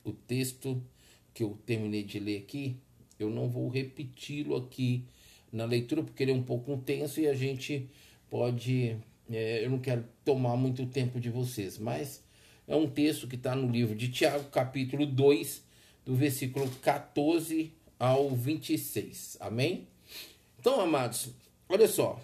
o texto que eu terminei de ler aqui, eu não vou repeti-lo aqui na leitura, porque ele é um pouco intenso e a gente pode... eu não quero tomar muito tempo de vocês, mas é um texto que está no livro de Tiago, capítulo 2, do versículo 14 ao 26. Amém? Então, amados, olha só.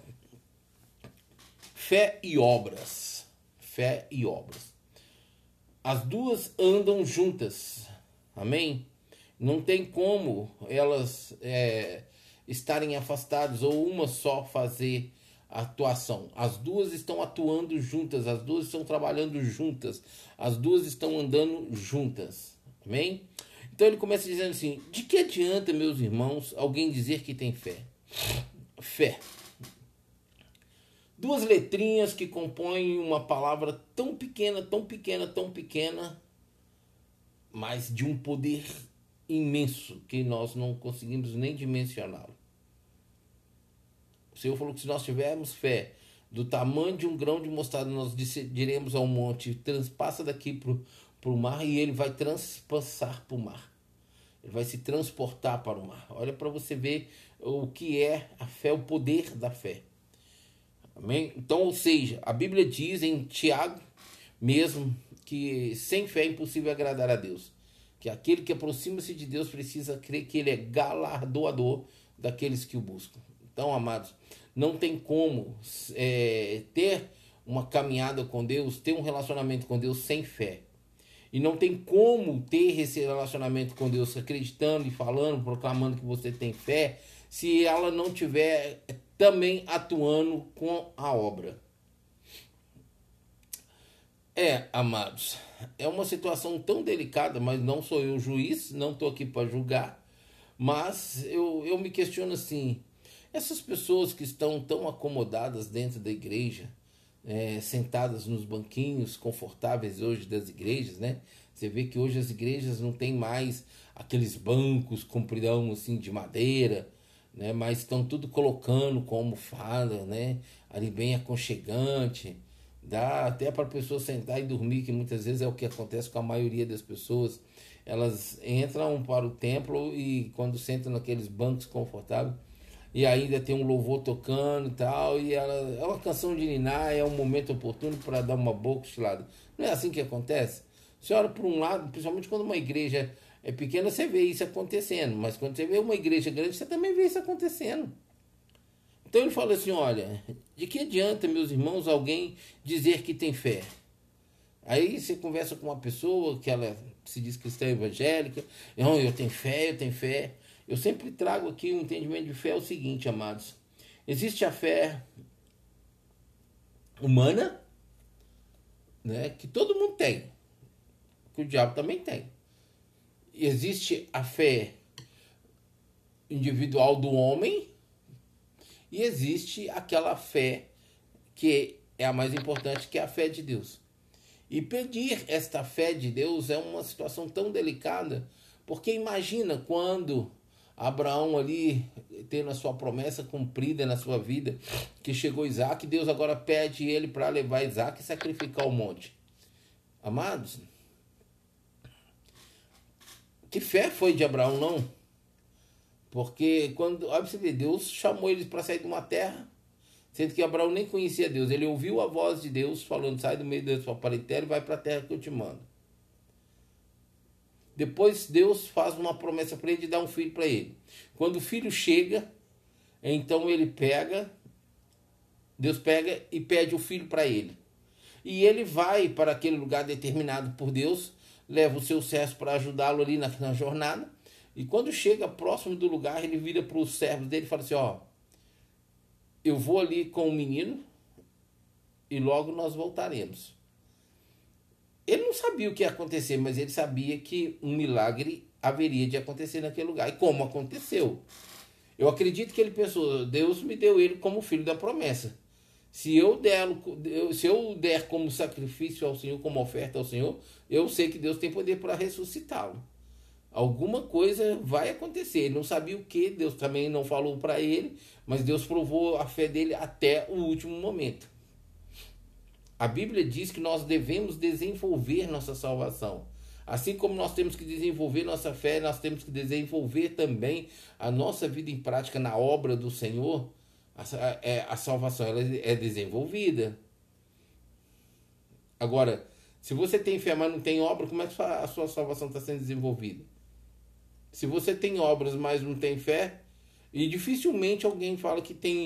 Fé e obras. Fé e obras. As duas andam juntas. Amém? Não tem como elas estarem afastadas ou uma só fazer a atuação. As duas estão atuando juntas, as duas estão trabalhando juntas, as duas estão andando juntas. Amém? Então ele começa dizendo assim: de que adianta, meus irmãos, alguém dizer que tem fé? Fé. Duas letrinhas que compõem uma palavra tão pequena, tão pequena, tão pequena, mas de um poder imenso que nós não conseguimos nem dimensioná-lo. O Senhor falou que se nós tivermos fé do tamanho de um grão de mostarda, nós diremos ao monte: transpassa daqui para o mar, e ele vai transpassar para o mar. Ele vai se transportar para o mar. Olha para você ver o que é a fé, o poder da fé. Amém? Então, ou seja, a Bíblia diz em Tiago mesmo que sem fé é impossível agradar a Deus. Que aquele que aproxima-se de Deus precisa crer que ele é galardoador daqueles que o buscam. Então, amados, não tem como ter uma caminhada com Deus, ter um relacionamento com Deus sem fé. E não tem como ter esse relacionamento com Deus acreditando e falando, proclamando que você tem fé, se ela não tiver também atuando com a obra. Amados, é uma situação tão delicada, mas não sou eu juiz, não estou aqui para julgar, mas eu me questiono assim: essas pessoas que estão tão acomodadas dentro da igreja, sentadas nos banquinhos confortáveis hoje das igrejas, né? Você vê que hoje as igrejas não tem mais aqueles bancos compridão assim de madeira, né? Mas estão tudo colocando com almofada, né? Ali bem aconchegante, dá até para a pessoa sentar e dormir, que muitas vezes é o que acontece com a maioria das pessoas. Elas entram para o templo e quando sentam naqueles bancos confortáveis, e ainda tem um louvor tocando e tal, e ela, é uma canção de ninar, é um momento oportuno para dar uma boa cochilada. Não é assim que acontece? Você olha por um lado, principalmente quando uma igreja é pequena, você vê isso acontecendo, mas quando você vê uma igreja grande, você também vê isso acontecendo. Então ele fala assim: olha, de que adianta, meus irmãos, alguém dizer que tem fé? Aí você conversa com uma pessoa que ela se diz cristã evangélica: não, eu tenho fé, eu tenho fé. Eu sempre trago aqui um entendimento de fé, é o seguinte, amados: existe a fé humana, né, que todo mundo tem, que o diabo também tem. Existe a fé individual do homem e existe aquela fé que é a mais importante, que é a fé de Deus. E pedir esta fé de Deus é uma situação tão delicada, porque imagina quando Abraão ali, tendo a sua promessa cumprida na sua vida, que chegou Isaac, Deus agora pede ele para levar Isaac e sacrificar o monte. Amados, que fé foi de Abraão, não? Porque quando, olha você ver, Deus chamou eles para sair de uma terra, sendo que Abraão nem conhecia Deus. Ele ouviu a voz de Deus falando: sai do meio da sua parentela e vai para a terra que eu te mando. Depois Deus faz uma promessa para ele de dar um filho para ele. Quando o filho chega, então Deus pega e pede o filho para ele. E ele vai para aquele lugar determinado por Deus, leva os seus servos para ajudá-lo ali na jornada. E quando chega próximo do lugar, ele vira para os servos dele e fala assim: ó, eu vou ali com o menino e logo nós voltaremos. Ele não sabia o que ia acontecer, mas ele sabia que um milagre haveria de acontecer naquele lugar. E como aconteceu? Eu acredito que ele pensou: Deus me deu ele como filho da promessa. Se eu der como sacrifício ao Senhor, como oferta ao Senhor, eu sei que Deus tem poder para ressuscitá-lo. Alguma coisa vai acontecer. Ele não sabia o que, Deus também não falou para ele, mas Deus provou a fé dele até o último momento. A Bíblia diz que nós devemos desenvolver nossa salvação. Assim como nós temos que desenvolver nossa fé, nós temos que desenvolver também a nossa vida em prática na obra do Senhor. A salvação ela é desenvolvida. Agora, se você tem fé, mas não tem obra, como é que a sua salvação está sendo desenvolvida? Se você tem obras, mas não tem fé, e dificilmente alguém fala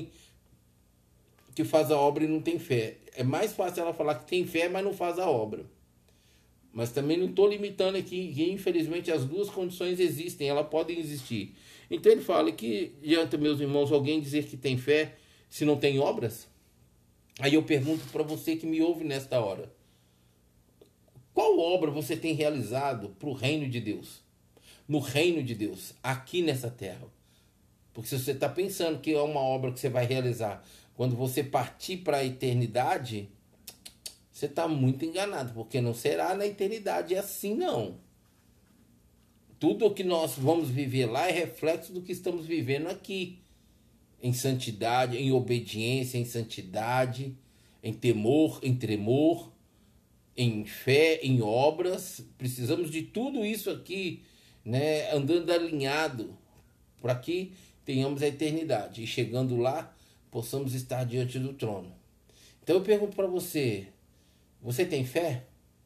que faz a obra e não tem fé. É mais fácil ela falar que tem fé, mas não faz a obra. Mas também não estou limitando aqui, que infelizmente as duas condições existem, elas podem existir. Então ele fala que, diante meus irmãos, alguém dizer que tem fé se não tem obras? Aí eu pergunto para você que me ouve nesta hora: qual obra você tem realizado para o reino de Deus? No reino de Deus, aqui nessa terra. Porque se você está pensando que é uma obra que você vai realizar quando você partir para a eternidade, você está muito enganado, porque não será na eternidade assim, não. Tudo o que nós vamos viver lá é reflexo do que estamos vivendo aqui. Em santidade, em obediência, em santidade, em temor, em tremor, em fé, em obras. Precisamos de tudo isso aqui, né, andando alinhado, para que tenhamos a eternidade. E chegando lá, possamos estar diante do trono. Então eu pergunto para você: você tem fé?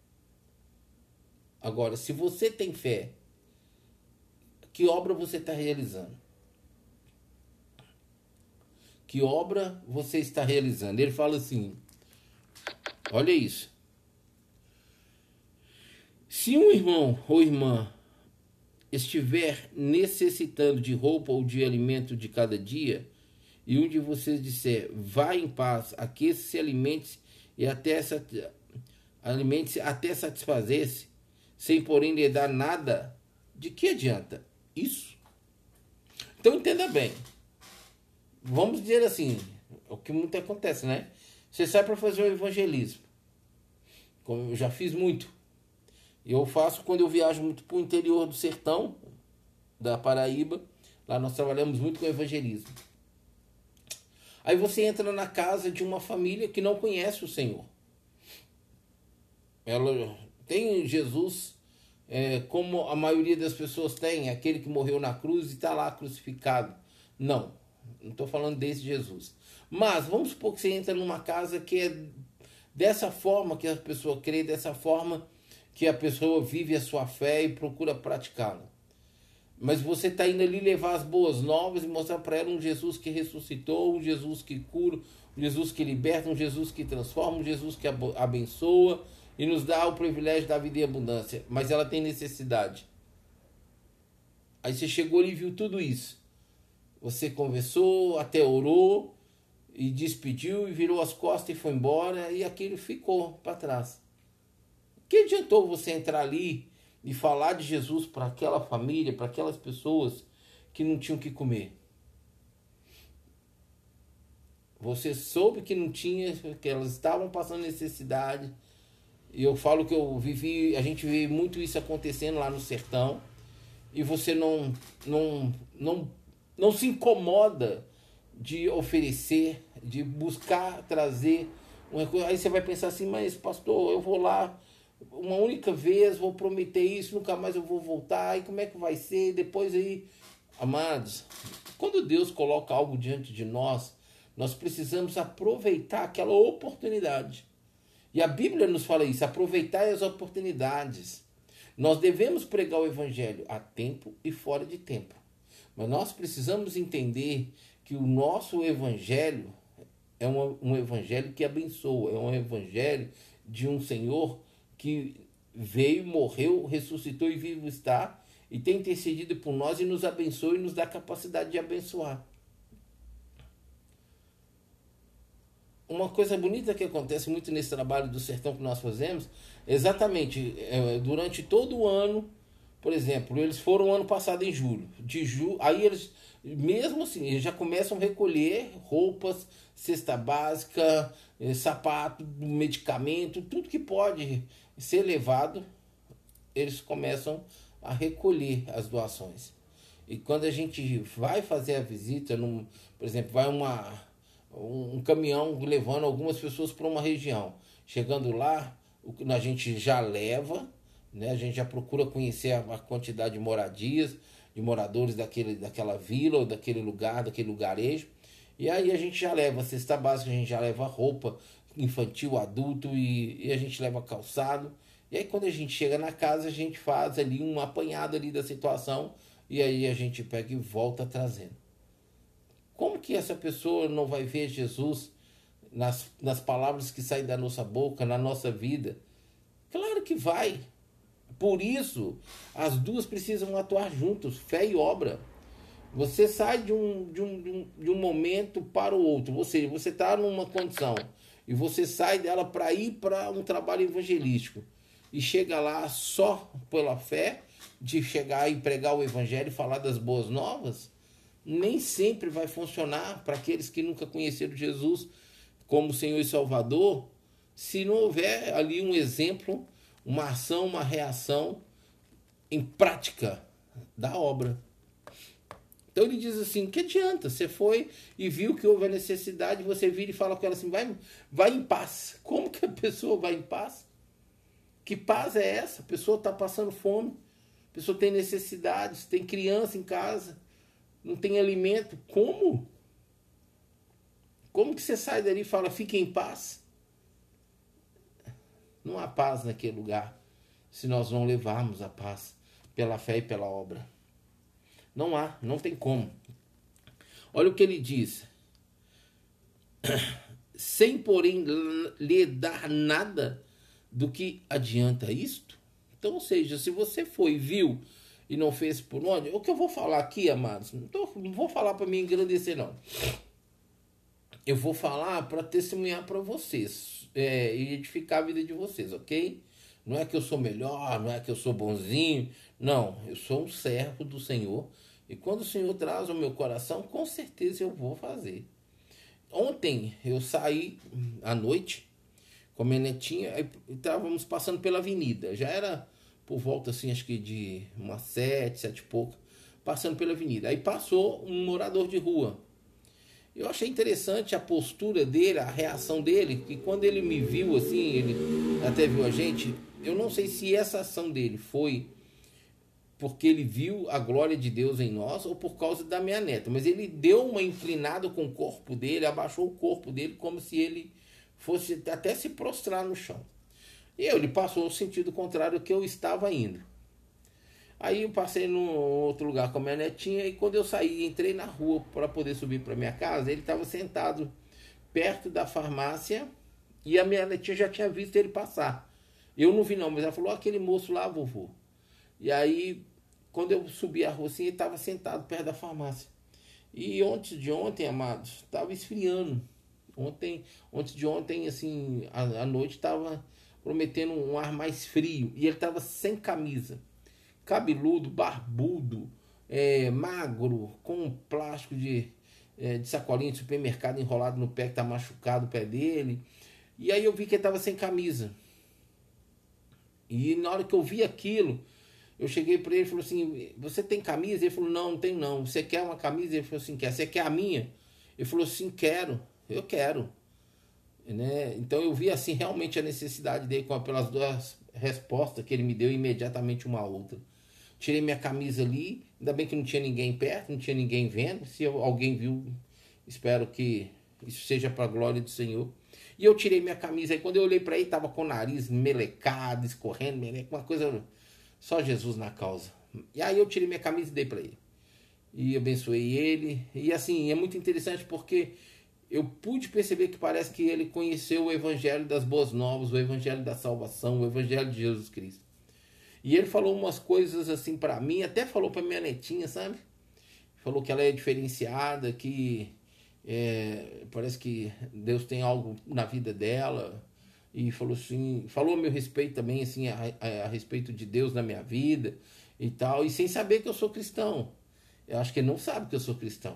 Agora, se você tem fé, que obra você está realizando? Que obra você está realizando? Ele fala assim, olha isso. Se um irmão ou irmã estiver necessitando de roupa ou de alimento de cada dia, e um de vocês disser, vá em paz, aqueça-se, alimente-se até satisfazer-se, sem porém lhe dar nada, de que adianta isso? Então entenda bem. Vamos dizer assim, o que muito acontece, né? Você sai para fazer o evangelismo. Como eu já fiz muito. Eu faço quando eu viajo muito para o interior do sertão, da Paraíba. Lá nós trabalhamos muito com evangelismo. Aí você entra na casa de uma família que não conhece o Senhor. Ela tem Jesus como a maioria das pessoas tem, aquele que morreu na cruz e está lá crucificado. Não estou falando desse Jesus. Mas vamos supor que você entra numa casa que é dessa forma que a pessoa crê, dessa forma que a pessoa vive a sua fé e procura praticá-la. Mas você está indo ali levar as boas novas e mostrar para ela um Jesus que ressuscitou, um Jesus que cura, um Jesus que liberta, um Jesus que transforma, um Jesus que abençoa e nos dá o privilégio da vida em abundância. Mas ela tem necessidade. Aí você chegou ali e viu tudo isso. Você conversou, até orou e despediu e virou as costas e foi embora e aquilo ficou para trás. Que adiantou você entrar ali e falar de Jesus para aquela família, para aquelas pessoas que não tinham o que comer? Você soube que não tinha, que elas estavam passando necessidade. E eu falo que a gente vive muito isso acontecendo lá no sertão. E você não se incomoda de oferecer, de buscar trazer uma coisa. Aí você vai pensar assim, mas pastor, eu vou lá uma única vez, vou prometer isso, nunca mais eu vou voltar, e como é que vai ser? Depois aí, amados, quando Deus coloca algo diante de nós, nós precisamos aproveitar aquela oportunidade. E a Bíblia nos fala isso, aproveitar as oportunidades. Nós devemos pregar o evangelho a tempo e fora de tempo. Mas nós precisamos entender que o nosso evangelho é um evangelho que abençoa, é um evangelho de um Senhor que veio, morreu, ressuscitou e vivo está, e tem intercedido por nós e nos abençoa e nos dá a capacidade de abençoar. Uma coisa bonita que acontece muito nesse trabalho do sertão que nós fazemos, exatamente, durante todo o ano, por exemplo, eles foram ano passado em julho. Aí eles, mesmo assim, eles já começam a recolher roupas, cesta básica, sapato, medicamento, tudo que pode ser levado, eles começam a recolher as doações. E quando a gente vai fazer a visita, por exemplo, vai um caminhão levando algumas pessoas para uma região. Chegando lá, a gente já leva né? A gente já procura conhecer a quantidade de moradias, de moradores daquela vila ou daquele lugar, daquele lugarejo. E aí a gente já leva a cesta básica, a gente já leva roupa infantil, adulto e a gente leva calçado. E aí quando a gente chega na casa, a gente faz ali um apanhado ali da situação e aí a gente pega e volta trazendo. Como que essa pessoa não vai ver Jesus nas palavras que saem da nossa boca, na nossa vida? Claro que vai. Por isso, as duas precisam atuar juntos, fé e obra. Você sai de um momento para o outro, ou seja, você está numa condição e você sai dela para ir para um trabalho evangelístico e chega lá só pela fé de chegar e pregar o evangelho e falar das boas novas, nem sempre vai funcionar para aqueles que nunca conheceram Jesus como Senhor e Salvador, se não houver ali um exemplo, uma ação, uma reação em prática da obra. Então ele diz assim, que adianta? Você foi e viu que houve a necessidade, você vira e fala com ela assim, vai em paz. Como que a pessoa vai em paz? Que paz é essa? A pessoa está passando fome, a pessoa tem necessidades, tem criança em casa, não tem alimento. Como? Como que você sai dali e fala, fique em paz? Não há paz naquele lugar se nós não levarmos a paz pela fé e pela obra. Não há, não tem como. Olha o que ele diz. Sem, porém, lhe dar nada do que adianta isto. Então, ou seja, se você foi, viu e não fez por onde, o que eu vou falar aqui, amados, não vou falar para me engrandecer, não. Eu vou falar para testemunhar para vocês e edificar a vida de vocês, ok? Não é que eu sou melhor, não é que eu sou bonzinho. Não, eu sou um servo do Senhor. E quando o Senhor traz ao meu coração, com certeza eu vou fazer. Ontem eu saí à noite com a minha netinha e estávamos passando pela avenida. Já era por volta assim, acho que de umas 7 e pouco, passando pela avenida. Aí passou um morador de rua. Eu achei interessante a postura dele, a reação dele, que quando ele me viu assim, ele até viu a gente, eu não sei se essa ação dele foi porque ele viu a glória de Deus em nós ou por causa da minha neta, mas ele deu uma inclinada com o corpo dele, abaixou o corpo dele como se ele fosse até se prostrar no chão. E ele passou no sentido contrário que eu estava indo. Aí eu passei num outro lugar com a minha netinha e quando eu saí, entrei na rua para poder subir para minha casa, ele estava sentado perto da farmácia e a minha netinha já tinha visto ele passar. Eu não vi não, mas ela falou, aquele moço lá, vovô. E aí, quando eu subi a rua assim, ele estava sentado perto da farmácia. E antes de ontem, amados, estava esfriando. Antes de ontem, assim, a noite estava prometendo um ar mais frio. E ele estava sem camisa. Cabeludo, barbudo, magro, com um plástico de sacolinha de supermercado enrolado no pé, que tá machucado o pé dele. E aí eu vi que ele estava sem camisa. E na hora que eu vi aquilo, eu cheguei para ele e falei assim, você tem camisa? Ele falou, não tenho não. Você quer uma camisa? Ele falou assim, quer. Você quer a minha? Ele falou assim, quero, eu quero. Né? Então eu vi assim realmente a necessidade dele pelas duas respostas que ele me deu imediatamente uma a outra. Tirei minha camisa ali, ainda bem que não tinha ninguém perto, não tinha ninguém vendo. Se alguém viu, espero que isso seja para a glória do Senhor. E eu tirei minha camisa, aí quando eu olhei para ele, estava com o nariz melecado, escorrendo, uma coisa, só Jesus na causa. E aí eu tirei minha camisa e dei para ele. E abençoei ele. E assim, é muito interessante porque eu pude perceber que parece que ele conheceu o evangelho das boas novas, o evangelho da salvação, o evangelho de Jesus Cristo. E ele falou umas coisas assim para mim, até falou para minha netinha, sabe? Falou que ela é diferenciada, que parece que Deus tem algo na vida dela. E falou assim, falou a meu respeito também, assim, a respeito de Deus na minha vida e tal. E sem saber que eu sou cristão. Eu acho que ele não sabe que eu sou cristão.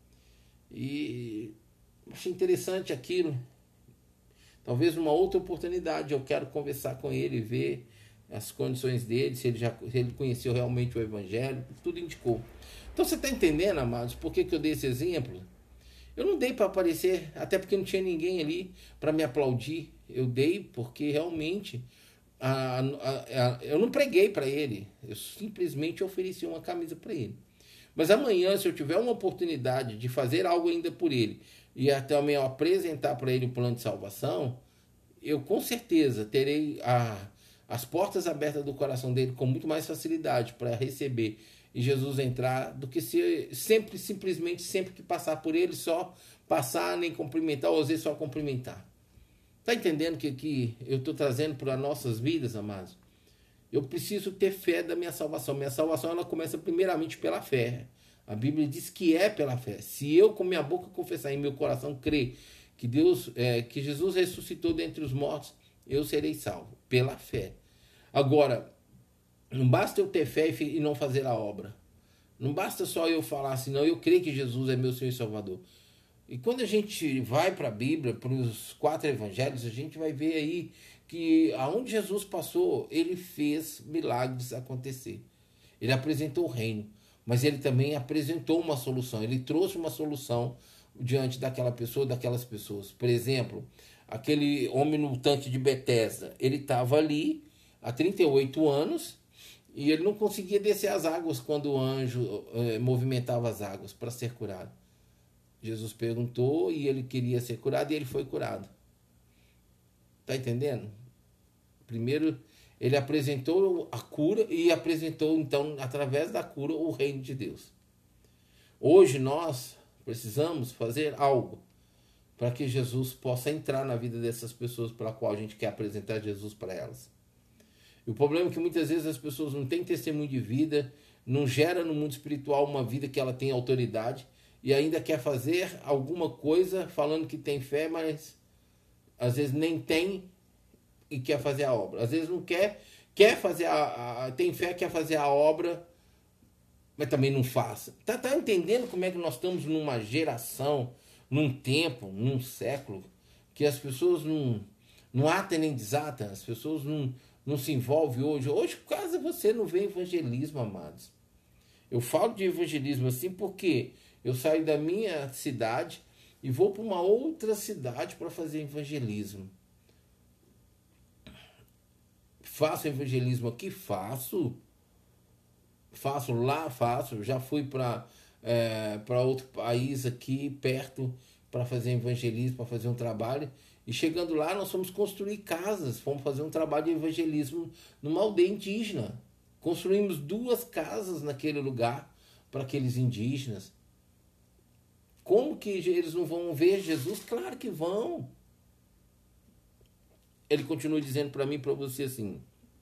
E achei interessante aquilo. Talvez numa outra oportunidade eu quero conversar com ele, ver as condições dele, se ele conheceu realmente o evangelho, tudo indicou. Então você está entendendo, amados, por que eu dei esse exemplo? Eu não dei para aparecer, até porque não tinha ninguém ali para me aplaudir. Eu dei porque realmente Eu não preguei para ele, eu simplesmente ofereci uma camisa para ele. Mas amanhã, se eu tiver uma oportunidade de fazer algo ainda por ele e até também apresentar para ele o plano de salvação, eu com certeza terei as portas abertas do coração dele com muito mais facilidade para receber e Jesus entrar do que se sempre, simplesmente, sempre que passar por ele, só passar, nem cumprimentar, ou às vezes só cumprimentar. Tá entendendo que eu estou trazendo para nossas vidas, amados? Eu preciso ter fé da minha salvação. Minha salvação ela começa primeiramente pela fé. A Bíblia diz que é pela fé. Se eu com minha boca confessar e meu coração crer que que Jesus ressuscitou dentre os mortos, eu serei salvo pela fé. Agora, não basta eu ter fé e não fazer a obra. Não basta só eu falar assim, não, eu creio que Jesus é meu Senhor e Salvador. E quando a gente vai para a Bíblia, para os 4 evangelhos, a gente vai ver aí que aonde Jesus passou, ele fez milagres acontecer. Ele apresentou o reino, mas ele também apresentou uma solução. Ele trouxe uma solução diante daquela pessoa, daquelas pessoas. Por exemplo, aquele homem no tanque de Betesda, ele estava ali há 38 anos e ele não conseguia descer as águas quando o anjo movimentava as águas para ser curado. Jesus perguntou e ele queria ser curado e ele foi curado. Tá entendendo? Primeiro, ele apresentou a cura e apresentou, então, através da cura, o reino de Deus. Hoje nós precisamos fazer algo para que Jesus possa entrar na vida dessas pessoas para a qual a gente quer apresentar Jesus para elas. E o problema é que muitas vezes as pessoas não têm testemunho de vida, não gera no mundo espiritual uma vida que ela tem autoridade e ainda quer fazer alguma coisa falando que tem fé, mas às vezes nem tem e quer fazer a obra. Às vezes não quer fazer tem fé, quer fazer a obra, mas também não faz. Tá entendendo como é que nós estamos numa geração, num tempo, num século, que as pessoas não atam nem desatam, as pessoas não se envolvem hoje. Hoje, quase você não vê evangelismo, amados. Eu falo de evangelismo assim porque eu saio da minha cidade e vou para uma outra cidade para fazer evangelismo. Faço evangelismo aqui? Faço. Faço lá? Faço. Já fui para outro país aqui perto para fazer evangelismo, para fazer um trabalho. E chegando lá, nós fomos construir casas. Fomos fazer um trabalho de evangelismo numa aldeia indígena. Construímos 2 casas naquele lugar para aqueles indígenas. Como que eles não vão ver Jesus? Claro que vão. Ele continua dizendo para mim e para você assim: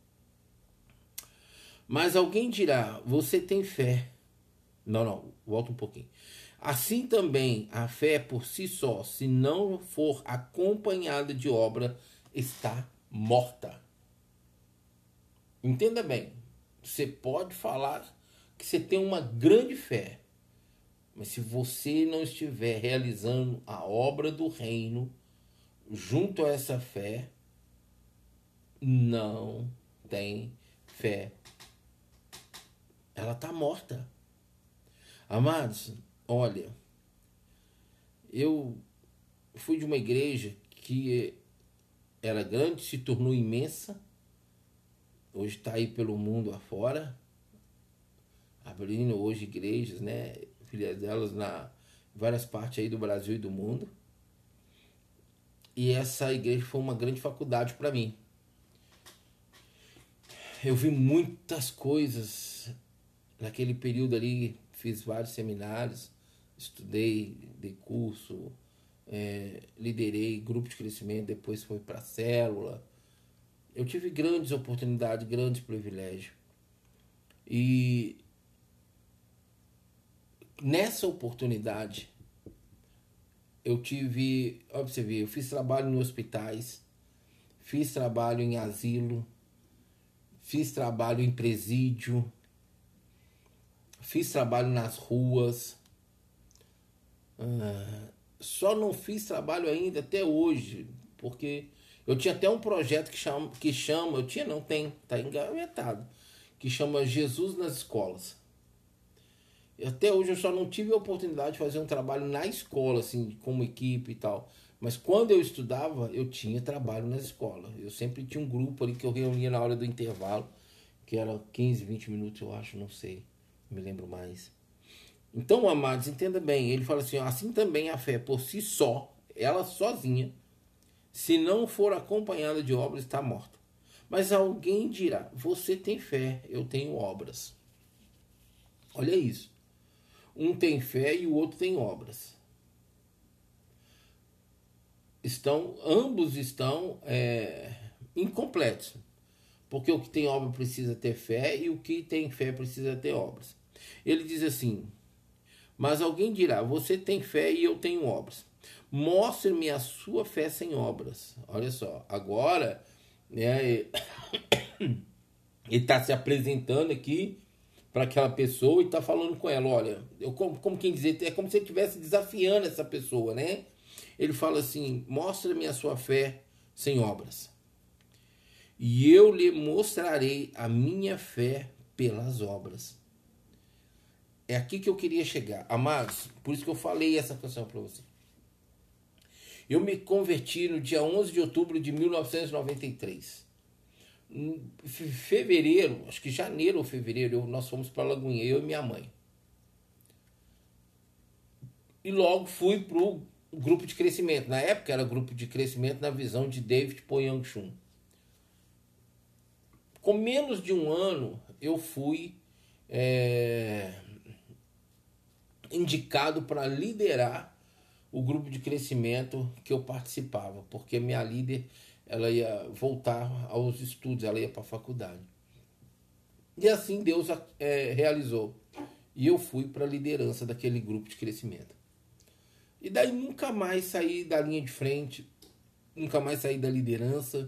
mas alguém dirá, você tem fé. Não, volta um pouquinho. Assim também a fé por si só, se não for acompanhada de obra, está morta. Entenda bem, você pode falar que você tem uma grande fé, mas se você não estiver realizando a obra do reino junto a essa fé, não tem fé. Ela está morta. Amados, olha, eu fui de uma igreja que era grande, se tornou imensa, hoje está aí pelo mundo afora, abrindo hoje igrejas, né, filhas delas na várias partes aí do Brasil e do mundo. E essa igreja foi uma grande faculdade para mim. Eu vi muitas coisas naquele período ali, fiz vários seminários, estudei, dei curso, liderei grupo de crescimento, depois fui para a célula. Eu tive grandes oportunidades, grandes privilégios. E nessa oportunidade, eu tive, olha pra você ver, eu fiz trabalho em hospitais, fiz trabalho em asilo, fiz trabalho em presídio, fiz trabalho nas ruas. Só não fiz trabalho ainda até hoje, porque eu tinha até um projeto que chama eu tinha não, tem, tá engavetado, que chama Jesus nas Escolas. E até hoje eu só não tive a oportunidade de fazer um trabalho na escola, assim, como equipe e tal. Mas quando eu estudava, eu tinha trabalho na escola. Eu sempre tinha um grupo ali que eu reunia na hora do intervalo, que era 15, 20 minutos, eu acho, não sei, não me lembro mais. Então, amados, entenda bem, ele fala assim, assim também a fé por si só, ela sozinha, se não for acompanhada de obras, está morta. Mas alguém dirá, você tem fé, eu tenho obras. Olha isso. Um tem fé e o outro tem obras. Ambos estão incompletos. Porque o que tem obra precisa ter fé e o que tem fé precisa ter obras. Ele diz assim, mas alguém dirá, você tem fé e eu tenho obras. Mostre-me a sua fé sem obras. Olha só, agora né, ele está se apresentando aqui para aquela pessoa e está falando com ela, olha, como quem dizer, é como se ele estivesse desafiando essa pessoa, né? Ele fala assim, mostra-me a sua fé sem obras. E eu lhe mostrarei a minha fé pelas obras. É aqui que eu queria chegar. Amados, por isso que eu falei essa canção para você. Eu me converti no dia 11 de outubro de 1993. Em fevereiro, acho que janeiro ou fevereiro, nós fomos para Lagoinha, eu e minha mãe. E logo fui para o grupo de crescimento. Na época era grupo de crescimento na visão de David Poyang-chun. Com menos de um ano, eu fui indicado para liderar o grupo de crescimento que eu participava, porque minha líder ela ia voltar aos estudos, ela ia para a faculdade. E assim Deus realizou. E eu fui para a liderança daquele grupo de crescimento. E daí nunca mais saí da linha de frente, nunca mais saí da liderança.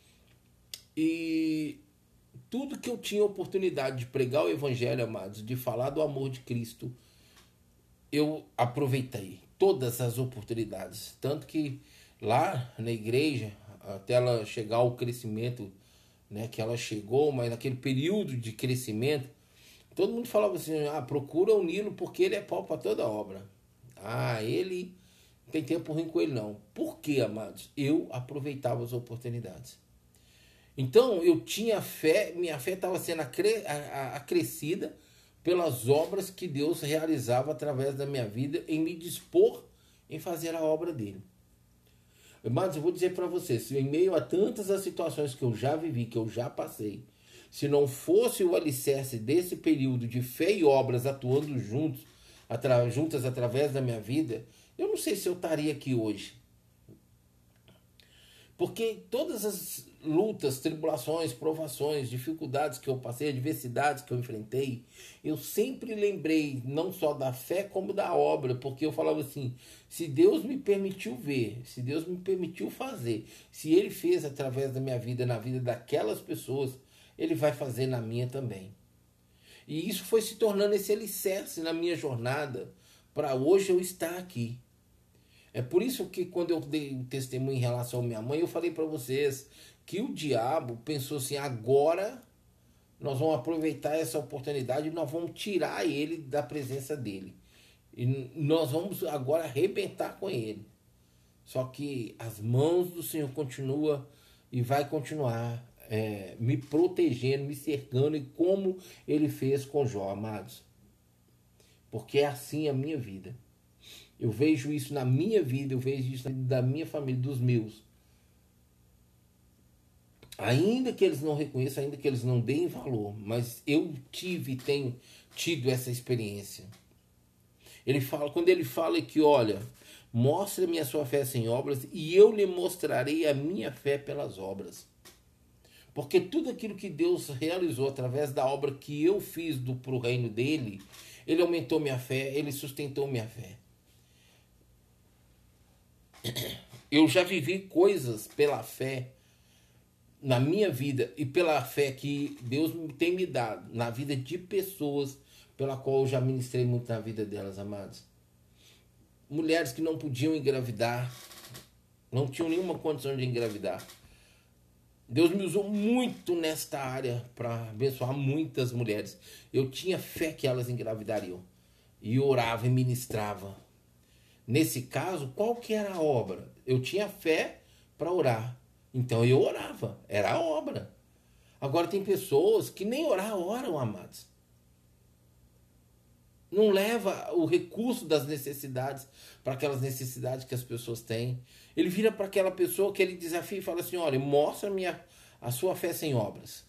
E tudo que eu tinha oportunidade de pregar o evangelho, amados, de falar do amor de Cristo, eu aproveitei todas as oportunidades. Tanto que lá na igreja, até ela chegar ao crescimento, né, que ela chegou, mas naquele período de crescimento, todo mundo falava assim, procura o Nilo porque ele é pau para toda obra. Ele não tem tempo ruim com ele não. Por quê, amados? Eu aproveitava as oportunidades. Então eu tinha fé, minha fé estava sendo acrescida pelas obras que Deus realizava através da minha vida em me dispor em fazer a obra dele. Mas eu vou dizer para vocês, em meio a tantas as situações que eu já vivi, que eu já passei, se não fosse o alicerce desse período de fé e obras atuando juntas através da minha vida, eu não sei se eu estaria aqui hoje. Porque todas as lutas, tribulações, provações, dificuldades que eu passei, adversidades que eu enfrentei, eu sempre lembrei não só da fé como da obra, porque eu falava assim, se Deus me permitiu ver, se Deus me permitiu fazer, se Ele fez através da minha vida, na vida daquelas pessoas, Ele vai fazer na minha também. E isso foi se tornando esse alicerce na minha jornada para hoje eu estar aqui. É por isso que quando eu dei um testemunho em relação à minha mãe, eu falei para vocês que o diabo pensou assim, agora nós vamos aproveitar essa oportunidade e nós vamos tirar ele da presença dele. E nós vamos agora arrebentar com ele. Só que as mãos do Senhor continuam e vai continuar me protegendo, me cercando, e como ele fez com Jó, amados. Porque é assim a minha vida. Eu vejo isso na minha vida, eu vejo isso da minha família, dos meus. Ainda que eles não reconheçam, ainda que eles não deem valor, mas eu tenho tido essa experiência. Quando ele fala que, olha, mostre-me a sua fé sem obras e eu lhe mostrarei a minha fé pelas obras. Porque tudo aquilo que Deus realizou através da obra que eu fiz pro reino dele, ele aumentou minha fé, ele sustentou minha fé. Eu já vivi coisas pela fé na minha vida e pela fé que Deus tem me dado na vida de pessoas pela qual eu já ministrei muito na vida delas, amados. Mulheres que não podiam engravidar, não tinham nenhuma condição de engravidar. Deus me usou muito nesta área para abençoar muitas mulheres. Eu tinha fé que elas engravidariam. E orava e ministrava Nesse caso, qual que era a obra? Eu tinha fé para orar. Então eu orava. Era a obra. Agora tem pessoas que nem orar oram, amados. Não leva o recurso das necessidades para aquelas necessidades que as pessoas têm. Ele vira para aquela pessoa que ele desafia e fala assim: olha, mostra a sua fé sem obras.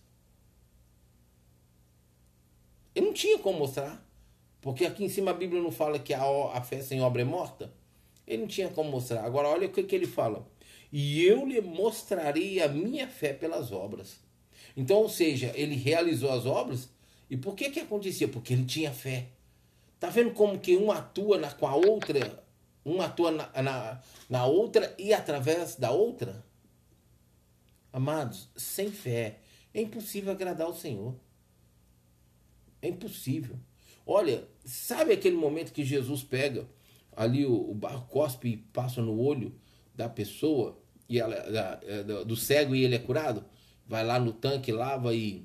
Ele não tinha como mostrar. Porque aqui em cima a Bíblia não fala que a fé sem obra é morta. Ele não tinha como mostrar. Agora olha o que ele fala. E eu lhe mostrarei a minha fé pelas obras. Então, ou seja, ele realizou as obras. E por que acontecia? Porque ele tinha fé. Tá vendo como que um atua com a outra? Um atua na outra e através da outra? Amados, sem fé é impossível agradar ao Senhor. É impossível. Olha, sabe aquele momento que Jesus pega ali o barro, cospe e passa no olho da pessoa, e do cego, e ele é curado? Vai lá no tanque, lava e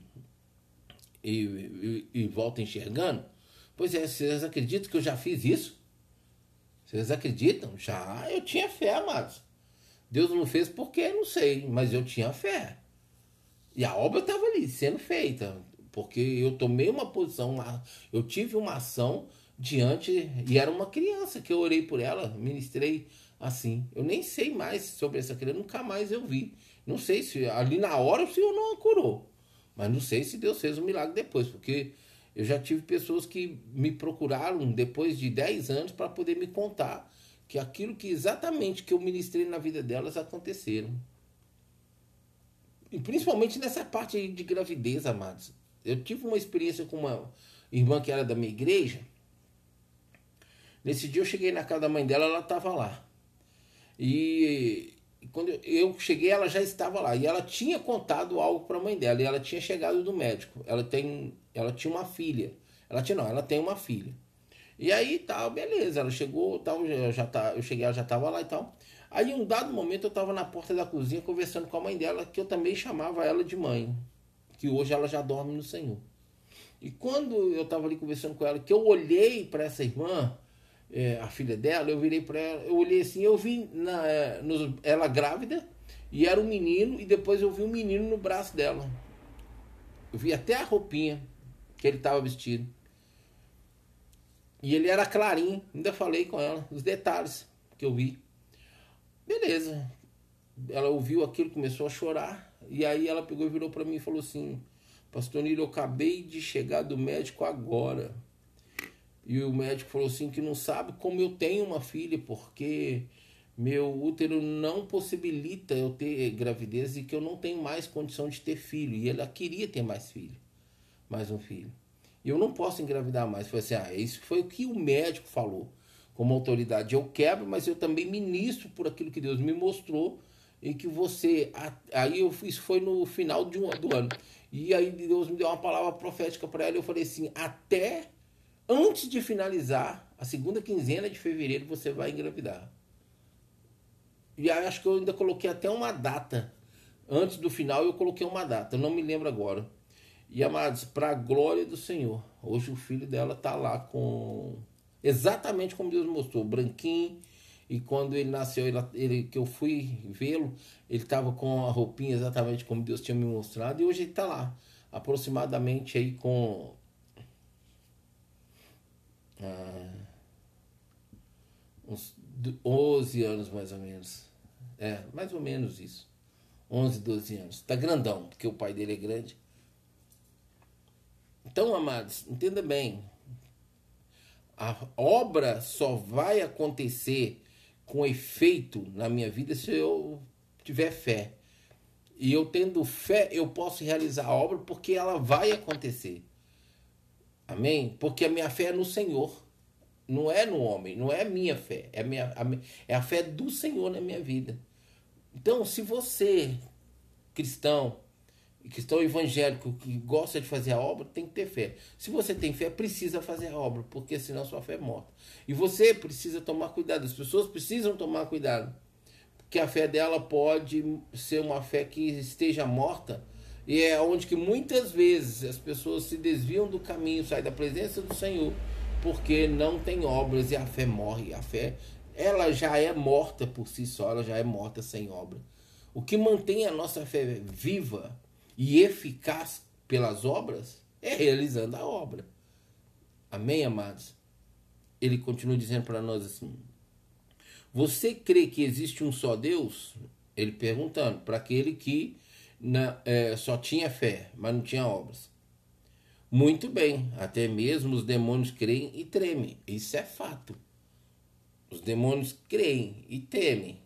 volta enxergando? Pois é, vocês acreditam que eu já fiz isso? Vocês acreditam? Já, eu tinha fé, amados. Deus não fez porque, não sei, mas eu tinha fé. E a obra estava ali, sendo feita. Porque eu tomei uma posição, eu tive uma ação diante, e era uma criança que eu orei por ela, ministrei assim. Eu nem sei mais sobre essa criança, nunca mais eu vi. Não sei se ali na hora o Senhor não a curou. Mas não sei se Deus fez um milagre depois, porque eu já tive pessoas que me procuraram depois de 10 anos para poder me contar que aquilo que exatamente que eu ministrei na vida delas aconteceram. E principalmente nessa parte de gravidez, amados. Eu tive uma experiência com uma irmã que era da minha igreja. Nesse dia eu cheguei na casa da mãe dela, ela estava lá. E quando eu cheguei, ela já estava lá. E ela tinha contado algo para a mãe dela. E ela tinha chegado do médico. Ela tinha uma filha. Ela tem uma filha. E aí, tal, beleza. Ela chegou, tal, eu cheguei, ela já estava lá e tal. Aí, em um dado momento, eu estava na porta da cozinha conversando com a mãe dela, que eu também chamava ela de mãe. Que hoje ela já dorme no Senhor. E quando eu estava ali conversando com ela, que eu olhei para essa irmã, a filha dela, eu virei para ela, eu olhei assim, eu vi ela grávida, e era um menino, e depois eu vi um menino no braço dela. Eu vi até a roupinha que ele estava vestido. E ele era clarinho, ainda falei com ela, os detalhes que eu vi. Beleza. Ela ouviu aquilo, começou a chorar, e aí ela pegou e virou para mim e falou assim: Pastor Nilo, eu acabei de chegar do médico agora. E o médico falou assim que não sabe como eu tenho uma filha, porque meu útero não possibilita eu ter gravidez e que eu não tenho mais condição de ter filho. E ela queria ter mais um filho. E eu não posso engravidar mais. Foi assim, isso foi o que o médico falou. Como autoridade eu quebro, mas eu também ministro por aquilo que Deus me mostrou. E que você... Aí isso foi no final do ano. E aí Deus me deu uma palavra profética para ela. Eu falei assim, até antes de finalizar a segunda quinzena de fevereiro você vai engravidar. E aí acho que eu ainda coloquei até uma data. Antes do final eu coloquei uma data. Eu não me lembro agora. E amados, para a glória do Senhor, hoje o filho dela está lá com... Exatamente como Deus mostrou, branquinho. E quando ele nasceu, que eu fui vê-lo, ele estava com a roupinha exatamente como Deus tinha me mostrado. E hoje ele está lá, aproximadamente aí com... uns 11 anos mais ou menos. Mais ou menos isso. 11, 12 anos. Está grandão, porque o pai dele é grande. Então, amados, entenda bem. A obra só vai acontecer com efeito na minha vida se eu tiver fé. E eu tendo fé, eu posso realizar a obra porque ela vai acontecer. Amém? Porque a minha fé é no Senhor. Não é no homem, não é a minha fé. É a fé do Senhor na minha vida. Então, se você, cristão evangélico que gosta de fazer a obra, tem que ter fé. Se você tem fé, precisa fazer a obra, porque senão sua fé é morta. E você precisa tomar cuidado, as pessoas precisam tomar cuidado, porque a fé dela pode ser uma fé que esteja morta, e é onde que muitas vezes as pessoas se desviam do caminho, saem da presença do Senhor, porque não tem obras e a fé morre. A fé ela já é morta por si só, ela já é morta sem obra. O que mantém a nossa fé viva e eficaz pelas obras é realizando a obra. Amém, amados? Ele continua dizendo para nós assim: você crê que existe um só Deus? Ele perguntando para aquele que só tinha fé, mas não tinha obras. Muito bem, até mesmo os demônios creem e tremem. Isso é fato. Os demônios creem e temem.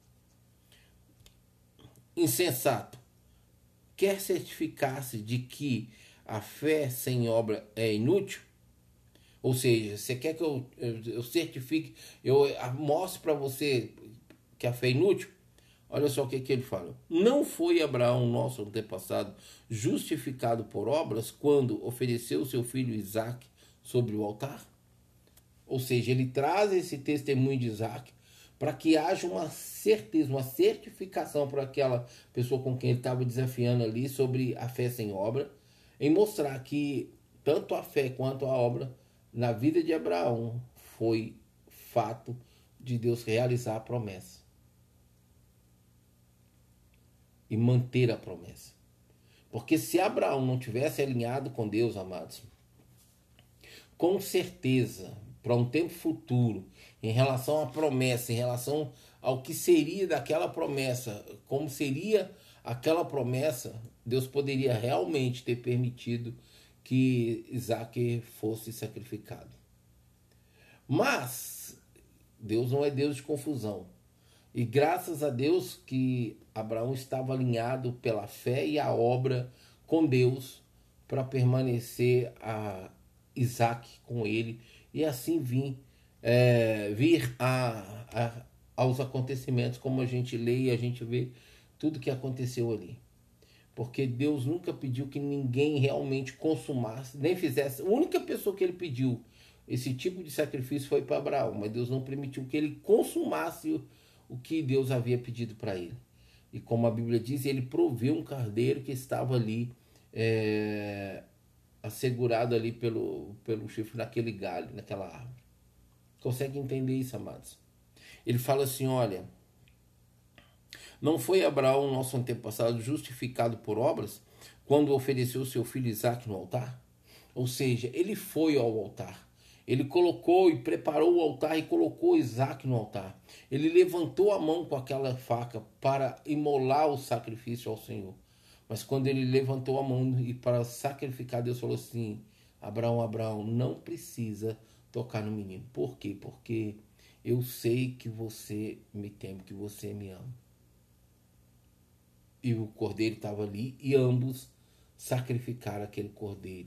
Insensato. Quer certificar-se de que a fé sem obra é inútil? Ou seja, você quer que eu certifique, eu mostre para você que a fé é inútil? Olha só o que ele fala. Não foi Abraão, nosso antepassado, justificado por obras quando ofereceu seu filho Isaque sobre o altar? Ou seja, ele traz esse testemunho de Isaque para que haja uma certeza, uma certificação para aquela pessoa com quem ele estava desafiando ali sobre a fé sem obra, em mostrar que tanto a fé quanto a obra na vida de Abraão foi fato de Deus realizar a promessa e manter a promessa. Porque se Abraão não tivesse alinhado com Deus, amados, com certeza, para um tempo futuro, em relação à promessa, em relação ao que seria daquela promessa, como seria aquela promessa, Deus poderia realmente ter permitido que Isaque fosse sacrificado. Mas Deus não é Deus de confusão. E graças a Deus que Abraão estava alinhado pela fé e a obra com Deus para permanecer a Isaque com ele e assim vir aos acontecimentos, como a gente lê e a gente vê tudo que aconteceu ali. Porque Deus nunca pediu que ninguém realmente consumasse, nem fizesse. A única pessoa que ele pediu esse tipo de sacrifício foi para Abraão, mas Deus não permitiu que ele consumasse o que Deus havia pedido para ele. E como a Bíblia diz, ele proveu um carneiro que estava ali assegurado ali pelo chifre naquele galho, naquela árvore. Consegue entender isso, amados? Ele fala assim, olha, não foi Abraão, nosso antepassado, justificado por obras quando ofereceu seu filho Isaque no altar? Ou seja, ele foi ao altar. Ele colocou e preparou o altar e colocou Isaque no altar. Ele levantou a mão com aquela faca para imolar o sacrifício ao Senhor. Mas quando ele levantou a mão e para sacrificar, Deus falou assim, Abraão, não precisa tocar no menino. Por quê? Porque eu sei que você me teme, que você me ama. E o cordeiro estava ali e ambos sacrificaram aquele cordeiro.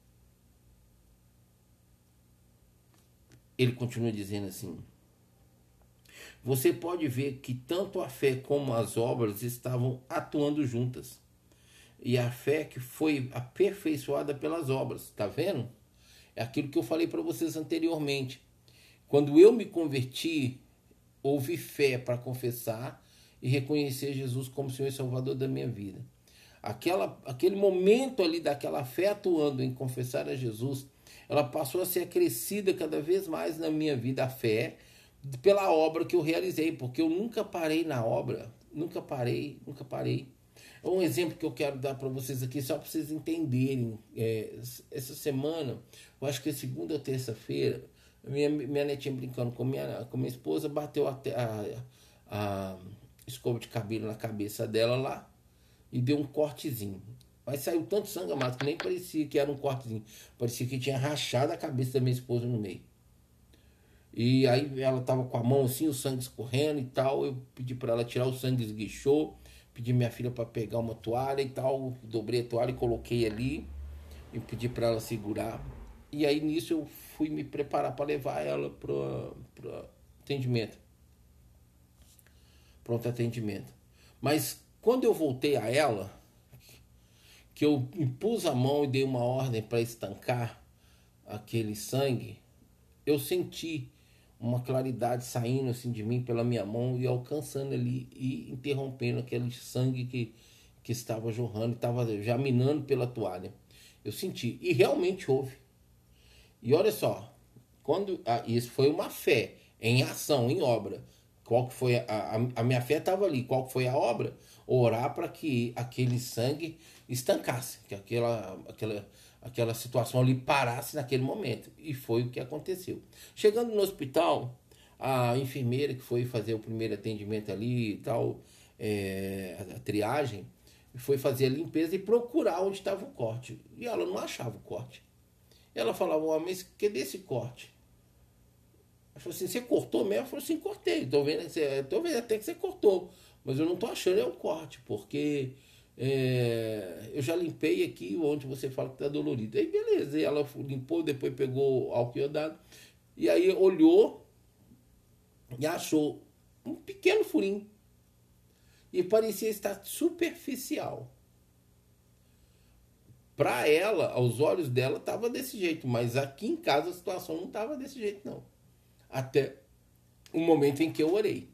Ele continua dizendo assim, você pode ver que tanto a fé como as obras estavam atuando juntas. E a fé que foi aperfeiçoada pelas obras, tá vendo? É aquilo que eu falei para vocês anteriormente. Quando eu me converti, houve fé para confessar e reconhecer Jesus como Senhor e Salvador da minha vida. Aquele momento ali daquela fé atuando em confessar a Jesus, ela passou a ser acrescida cada vez mais na minha vida, a fé, pela obra que eu realizei, porque eu nunca parei na obra, nunca parei. Um exemplo que eu quero dar para vocês aqui, só para vocês entenderem, essa semana, eu acho que é segunda ou terça-feira, minha netinha brincando com minha esposa, bateu a escova de cabelo na cabeça dela lá e deu um cortezinho. Mas saiu tanto sangue, amado, que nem parecia que era um cortezinho. Parecia que tinha rachado a cabeça da minha esposa no meio. E aí ela tava com a mão assim, o sangue escorrendo e tal. Eu pedi para ela tirar o sangue, esguichou. Pedi minha filha para pegar uma toalha e tal. Dobrei a toalha e coloquei ali. E pedi para ela segurar. E aí nisso eu fui me preparar para levar ela pro atendimento. Pronto atendimento. Mas quando eu voltei a ela, que eu impus a mão e dei uma ordem para estancar aquele sangue, eu senti uma claridade saindo assim de mim pela minha mão e alcançando ali e interrompendo aquele sangue que estava jorrando, estava já minando pela toalha. Eu senti, e realmente houve. E olha só, isso foi uma fé. em ação, em obra. Qual que foi a minha fé estava ali. Qual que foi a obra? Orar para que aquele sangue estancasse, que aquela situação ali parasse naquele momento. E foi o que aconteceu. Chegando no hospital, a enfermeira que foi fazer o primeiro atendimento ali e tal, a triagem, foi fazer a limpeza e procurar onde estava o corte. E ela não achava o corte. Ela falava, oh, mas cadê esse corte? Ela falou assim, você cortou mesmo? Eu falei assim, cortei. Tô vendo até que você cortou. Mas eu não tô achando é o corte, porque eu já limpei aqui onde você fala que tá dolorido. Aí beleza, e ela limpou, depois pegou álcool iodado. E aí olhou e achou um pequeno furinho. E parecia estar superficial. Para ela, aos olhos dela, estava desse jeito. Mas aqui em casa a situação não estava desse jeito, não. Até o momento em que eu orei.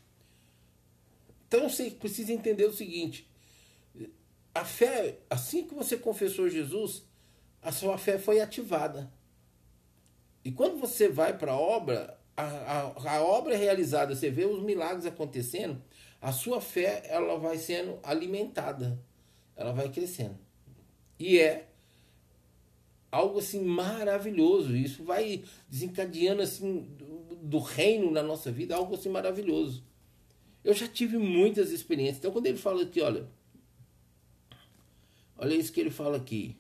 Então você precisa entender o seguinte: a fé, assim que você confessou Jesus, a sua fé foi ativada. E quando você vai para a obra, a obra é realizada, você vê os milagres acontecendo, a sua fé ela vai sendo alimentada, ela vai crescendo. E é algo assim maravilhoso. Isso vai desencadeando assim do reino na nossa vida, algo assim maravilhoso. Eu já tive muitas experiências. Então quando ele fala aqui, olha isso que ele fala aqui.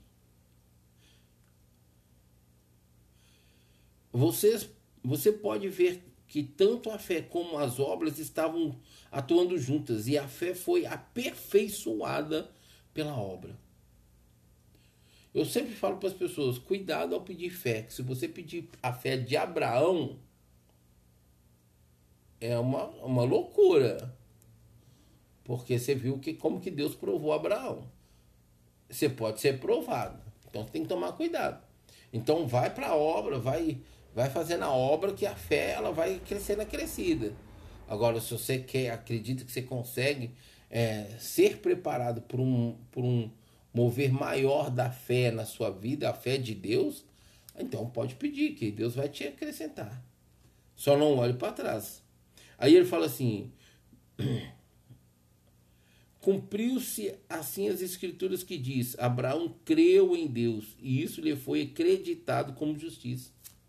Você pode ver que tanto a fé como as obras estavam atuando juntas e a fé foi aperfeiçoada pela obra. Eu sempre falo para as pessoas, cuidado ao pedir fé, que se você pedir a fé de Abraão, é uma loucura. Porque você viu como que Deus provou Abraão. Você pode ser provado. Então você tem que tomar cuidado. Então vai para a obra, vai fazendo a obra que a fé ela vai crescendo a crescida. Agora, se você acredita que você consegue ser preparado por um mover maior da fé na sua vida, a fé de Deus, então pode pedir que Deus vai te acrescentar. Só não olhe para trás. Aí ele fala assim: cumpriu-se assim as escrituras que diz, Abraão creu em Deus e isso lhe foi acreditado como justiça.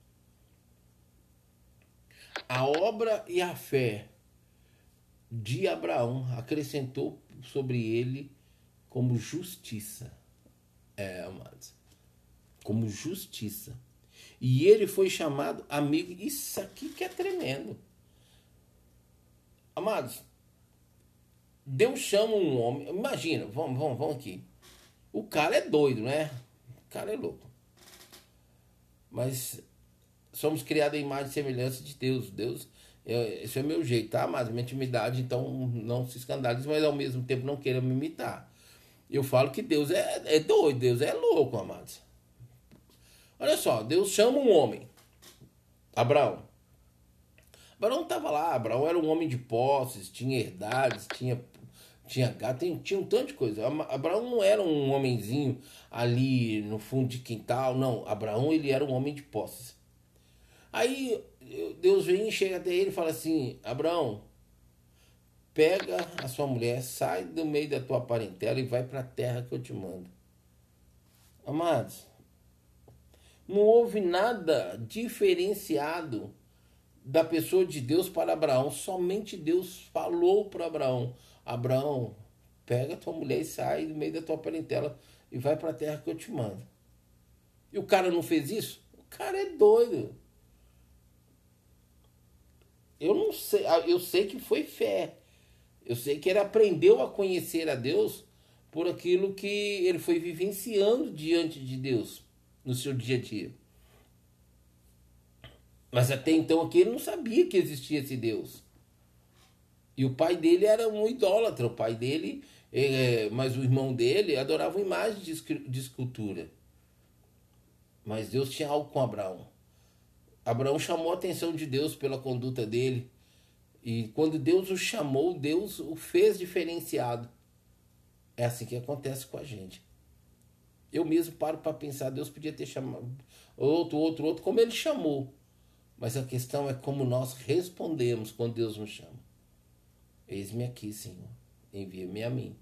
A obra e a fé de Abraão acrescentou sobre ele como justiça. Amados. Como justiça. E ele foi chamado amigo. Isso aqui que é tremendo. Amados, Deus chama um homem. Imagina, vamos aqui. O cara é doido, né? O cara é louco. Mas somos criados em imagem e semelhança de Deus. Esse é o meu jeito, tá? Mas minha intimidade, então não se escandalize, mas ao mesmo tempo não queira me imitar. Eu falo que Deus é doido, Deus é louco, amados. Olha só, Deus chama um homem, Abraão. Abraão estava lá, Abraão era um homem de posses, tinha herdades, tinha gato, tinha um tanto de coisa. Abraão não era um homenzinho ali no fundo de quintal, não. Abraão ele era um homem de posses. Aí Deus vem e chega até ele e fala assim: Abraão, pega a sua mulher, sai do meio da tua parentela e vai para a terra que eu te mando. Amados, não houve nada diferenciado da pessoa de Deus para Abraão. Somente Deus falou para Abraão: Abraão, pega a tua mulher e sai do meio da tua parentela e vai para a terra que eu te mando. E o cara não fez isso? O cara é doido. Eu não sei, eu sei que foi fé. Eu sei que ele aprendeu a conhecer a Deus por aquilo que ele foi vivenciando diante de Deus no seu dia a dia. Mas até então aqui ele não sabia que existia esse Deus. E o pai dele era um idólatra. O pai dele, mas o irmão dele adorava imagens de escultura. Mas Deus tinha algo com Abraão. Abraão chamou a atenção de Deus pela conduta dele. E quando Deus o chamou, Deus o fez diferenciado. É assim que acontece com a gente. Eu mesmo paro para pensar, Deus podia ter chamado outro, como ele chamou. Mas a questão é como nós respondemos quando Deus nos chama. Eis-me aqui, Senhor, envia-me a mim.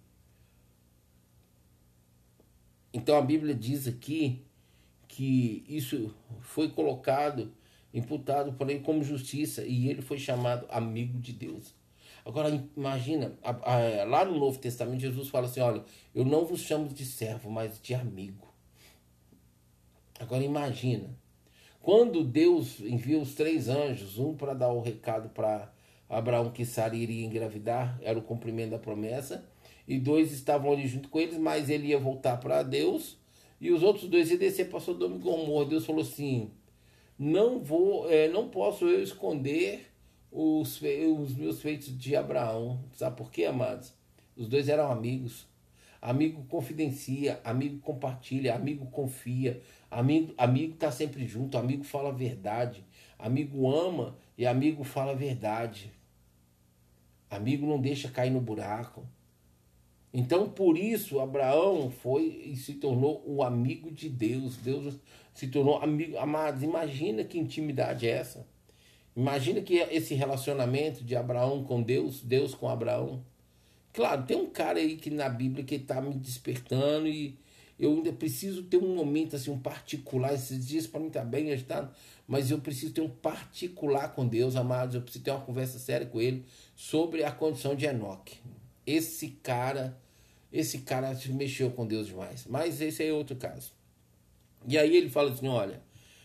Então a Bíblia diz aqui que isso foi colocado, imputado por ele como justiça, e ele foi chamado amigo de Deus. Agora imagina, lá no Novo Testamento Jesus fala assim, olha, eu não vos chamo de servo, mas de amigo. Agora imagina, quando Deus envia os 3 anjos, um para dar o recado para Abraão que Sara iria engravidar, era o cumprimento da promessa, e 2 estavam ali junto com eles, mas ele ia voltar para Deus, e os outros 2 iam descer para Sodoma e Gomorra. Deus falou assim, não posso eu esconder os meus feitos de Abraão. Sabe por quê, amados? Os 2 eram amigos. Amigo confidencia, amigo compartilha, amigo confia, amigo tá sempre junto, amigo fala a verdade, amigo ama e amigo fala a verdade. Amigo não deixa cair no buraco. Então, por isso, Abraão foi e se tornou o amigo de Deus. Deus se tornou amigo. Amados, imagina que intimidade é essa. Imagina que esse relacionamento de Abraão com Deus, Deus com Abraão. Claro, tem um cara aí que na Bíblia que está me despertando e eu ainda preciso ter um momento assim, um particular. Esses dias para mim tá bem agitado, mas eu preciso ter um particular com Deus, amados. Eu preciso ter uma conversa séria com ele sobre a condição de Enoque. Esse cara mexeu com Deus demais. Mas esse aí é outro caso. E aí ele fala assim, olha,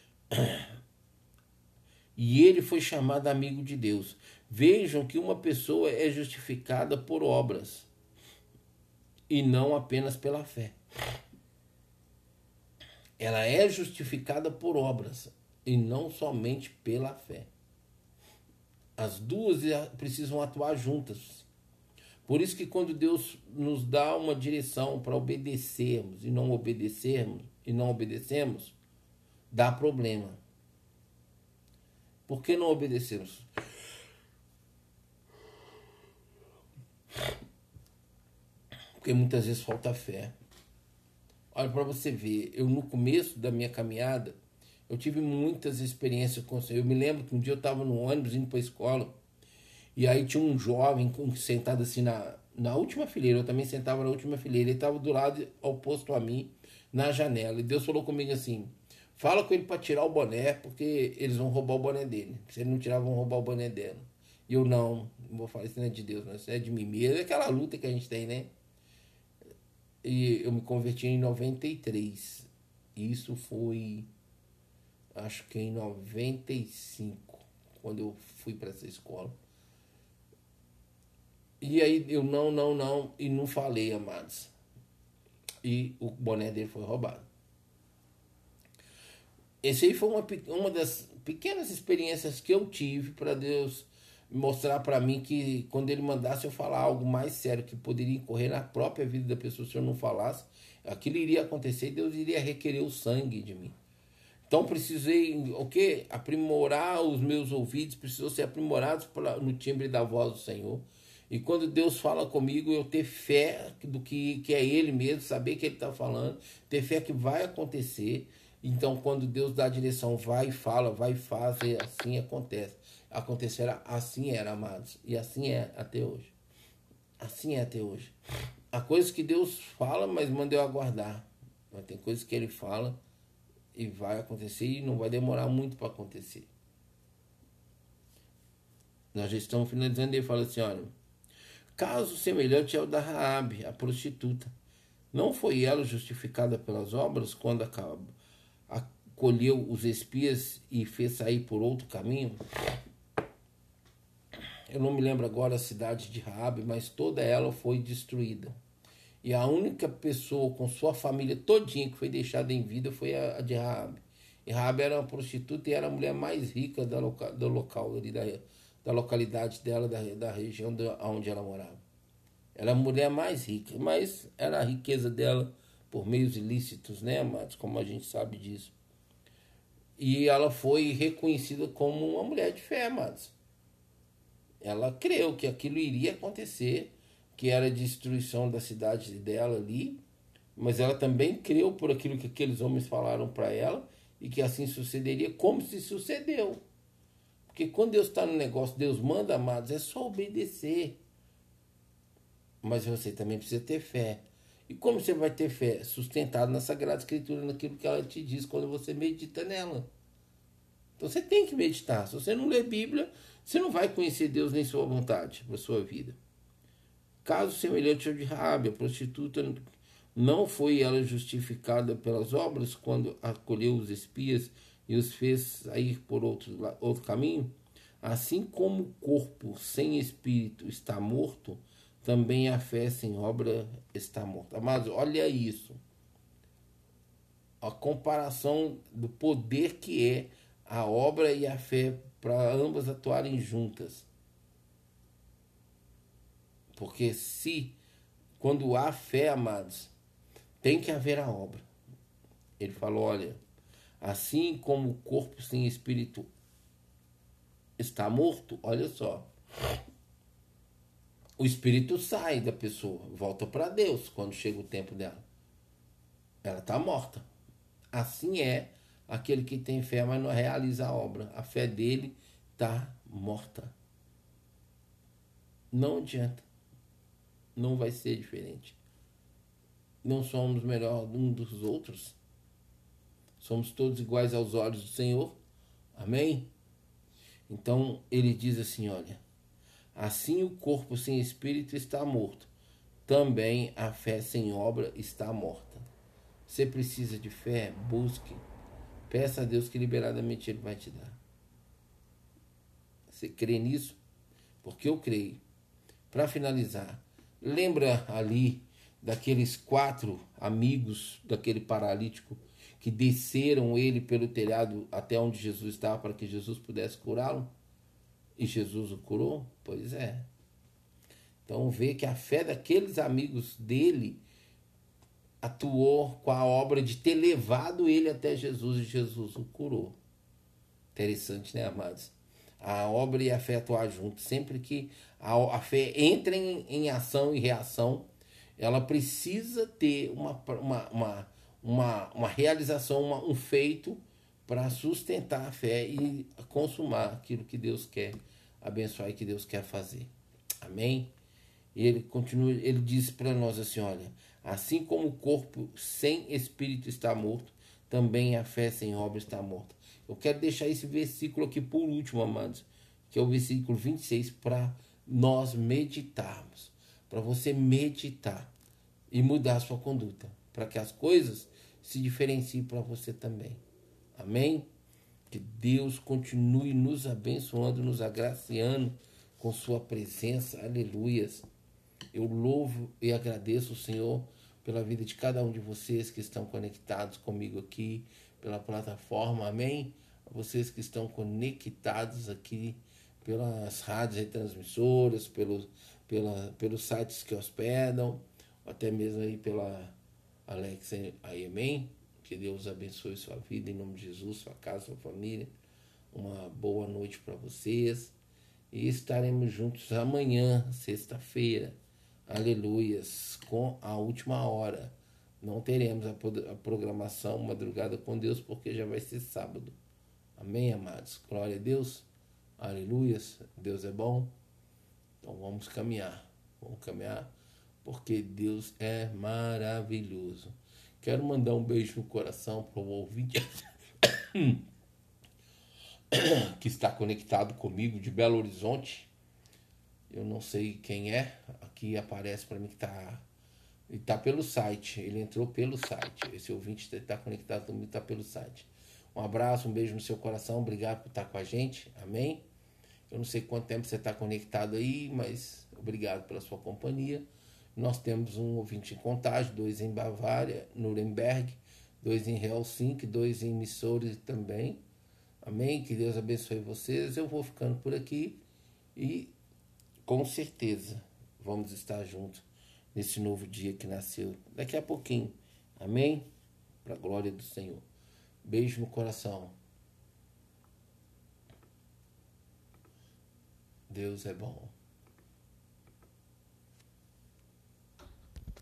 e ele foi chamado amigo de Deus. Vejam que uma pessoa é justificada por obras e não apenas pela fé. Ela é justificada por obras e não somente pela fé. As duas precisam atuar juntas. Por isso que quando Deus nos dá uma direção para obedecermos e não obedecemos, dá problema. Por que não obedecemos? Porque muitas vezes falta fé. Olha, para você ver, eu no começo da minha caminhada, eu tive muitas experiências com o Senhor. Eu me lembro que um dia eu estava no ônibus indo para a escola, e aí tinha um jovem sentado assim na última fileira, eu também sentava na última fileira, ele estava do lado oposto a mim, na janela, e Deus falou comigo assim, fala com ele para tirar o boné, porque eles vão roubar o boné dele. Se ele não tirar, vão roubar o boné dela. E eu não vou falar, isso não é de Deus, não, isso é de mim mesmo, é aquela luta que a gente tem, né? E eu me converti em 93. Isso foi, acho que em 95, quando eu fui para essa escola. E aí eu não, e não falei, amados. E o boné dele foi roubado. Esse aí foi uma das pequenas experiências que eu tive para Deus mostrar para mim que quando ele mandasse eu falar algo mais sério que poderia incorrer na própria vida da pessoa se eu não falasse, aquilo iria acontecer e Deus iria requerer o sangue de mim. Então precisei, aprimorar os meus ouvidos, precisou ser aprimorados no timbre da voz do Senhor. E quando Deus fala comigo, eu ter fé do que é Ele mesmo, saber que Ele está falando, ter fé que vai acontecer. Então, quando Deus dá a direção, vai e fala, vai e faz, e assim acontece. Acontecerá, assim era, amados. E assim é até hoje. Assim é até hoje. Há coisas que Deus fala, mas manda eu aguardar. Mas tem coisas que Ele fala e vai acontecer e não vai demorar muito para acontecer. Nós já estamos finalizando e ele fala assim, olha, caso semelhante ao da Raabe, a prostituta. Não foi ela justificada pelas obras quando acolheu os espias e fez sair por outro caminho? Eu não me lembro agora a cidade de Raabe, mas toda ela foi destruída. E a única pessoa com sua família todinha que foi deixada em vida foi a de Raabe. E Raabe era uma prostituta e era a mulher mais rica do local, ali, da localidade dela, da região onde ela morava. Ela é a mulher mais rica, mas era a riqueza dela por meios ilícitos, né, amados? Como a gente sabe disso. E ela foi reconhecida como uma mulher de fé, amados. Ela creu que aquilo iria acontecer, que era a destruição da cidade dela ali, mas ela também creu por aquilo que aqueles homens falaram para ela e que assim sucederia, como se sucedeu. Porque quando Deus está no negócio, Deus manda, amados, é só obedecer. Mas você também precisa ter fé. E como você vai ter fé? Sustentado na Sagrada Escritura, naquilo que ela te diz quando você medita nela. Então você tem que meditar. Se você não lê Bíblia, você não vai conhecer Deus nem sua vontade para a sua vida. Caso semelhante ao de Raabe, a prostituta, não foi ela justificada pelas obras quando acolheu os espias e os fez sair por outro caminho? Assim como o corpo sem espírito está morto, também a fé sem obra está morta. Mas olha isso. A comparação do poder que é a obra e a fé para ambas atuarem juntas. Porque quando há fé, amados, tem que haver a obra. Ele falou, olha, assim como o corpo sem espírito está morto, olha só, o espírito sai da pessoa, volta para Deus quando chega o tempo dela. Ela está morta. Assim é aquele que tem fé, mas não realiza a obra. A fé dele está morta. Não adianta. Não vai ser diferente. Não somos melhor um dos outros. Somos todos iguais aos olhos do Senhor. Amém? Então ele diz assim, olha, assim o corpo sem espírito está morto, também a fé sem obra está morta. Você precisa de fé? Busque. Peça a Deus que liberadamente Ele vai te dar. Você crê nisso? Porque eu creio. Para finalizar, lembra ali daqueles 4 amigos daquele paralítico que desceram ele pelo telhado até onde Jesus estava para que Jesus pudesse curá-lo? E Jesus o curou? Pois é. Então vê que a fé daqueles amigos dele atuou com a obra de ter levado ele até Jesus e Jesus o curou. Interessante, né, amados? A obra e a fé atuar juntos. Sempre que a fé entra em ação e reação, ela precisa ter uma realização, um feito para sustentar a fé e consumar aquilo que Deus quer abençoar e que Deus quer fazer. Amém? E ele continua, ele diz para nós assim, olha, assim como o corpo sem espírito está morto, também a fé sem obra está morta. Eu quero deixar esse versículo aqui por último, amados, que é o versículo 26, para nós meditarmos, para você meditar e mudar a sua conduta, para que as coisas se diferenciem para você também. Amém? Que Deus continue nos abençoando, nos agraciando com sua presença. Aleluias. Eu louvo e agradeço o Senhor pela vida de cada um de vocês que estão conectados comigo aqui pela plataforma. Amém? Vocês que estão conectados aqui pelas rádios e transmissoras, pelos sites que hospedam, até mesmo aí pela Alexa aí, amém? Que Deus abençoe sua vida em nome de Jesus, sua casa, sua família. Uma boa noite para vocês. E estaremos juntos amanhã, sexta-feira. Aleluias, com a última hora. Não teremos a programação Madrugada com Deus, porque já vai ser sábado. Amém, amados? Glória a Deus. Aleluias. Deus é bom. Então vamos caminhar. Vamos caminhar, porque Deus é maravilhoso. Quero mandar um beijo no coração para o ouvinte que está conectado comigo de Belo Horizonte. Eu não sei quem é. Aqui aparece para mim que está pelo site. Ele entrou pelo site. Esse ouvinte está conectado comigo, está pelo site. Um abraço, um beijo no seu coração. Obrigado por estar com a gente. Amém? Eu não sei quanto tempo você está conectado aí, mas obrigado pela sua companhia. Nós temos um ouvinte em Contagem, 2 em Bavária, Nuremberg, 2 em Helsinki, 2 em Missouri também. Amém? Que Deus abençoe vocês. Eu vou ficando por aqui e com certeza vamos estar juntos nesse novo dia que nasceu daqui a pouquinho. Amém? Para a glória do Senhor. Beijo no coração. Deus é bom.